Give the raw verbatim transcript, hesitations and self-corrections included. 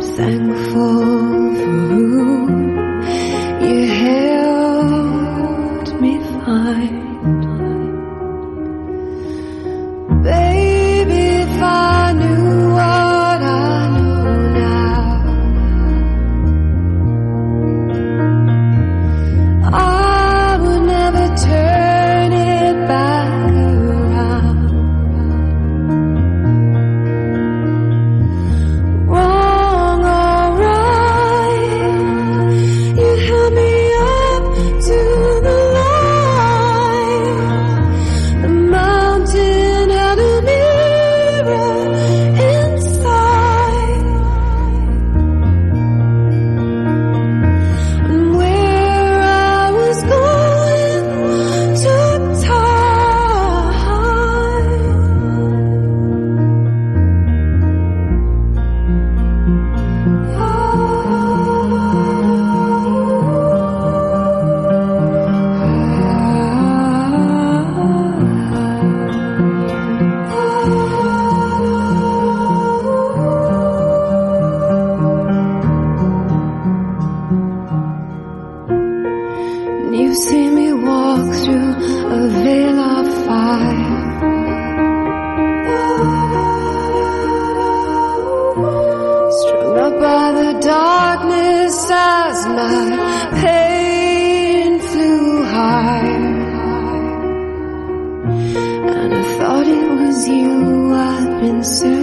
thankful for who you helped me find. Baby, if I knew what I know now, I would never turn it back around. Wrong or right, you held me up to the light. The mountain had a mirror inside, and where I was going took And you've seen me walk through a veil of fire, strung up by the darkness as my pain flew high. And I thought it was you I'd been searching